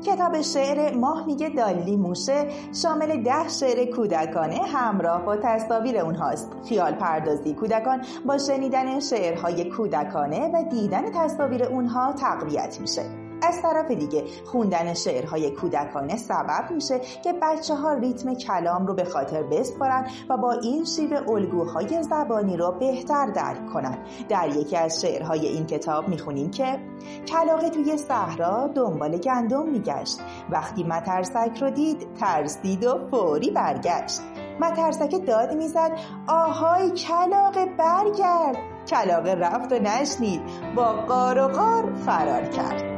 کتاب شعر ماه میگه دالی موشه شامل 10 شعر کودکانه همراه با تصاویر اونهاست. خیال پردازی کودکان با شنیدن شعرهای کودکانه و دیدن تصاویر اونها تقویت میشه. از طرف دیگه خوندن شعرهای کودکانه سبب میشه که بچه‌ها ریتم کلام رو به خاطر بسپارن و با این شیوه الگوهای زبانی رو بهتر درک کنن. در یکی از شعرهای این کتاب میخونیم که کلاغ توی صحرا دنبال گندم میگشت، وقتی مترسک رو دید ترسید و فوری برگشت. مترسک داد میزد آهای کلاغ برگرد. کلاغ رفت و نشنید، با غار و غار فرار کرد.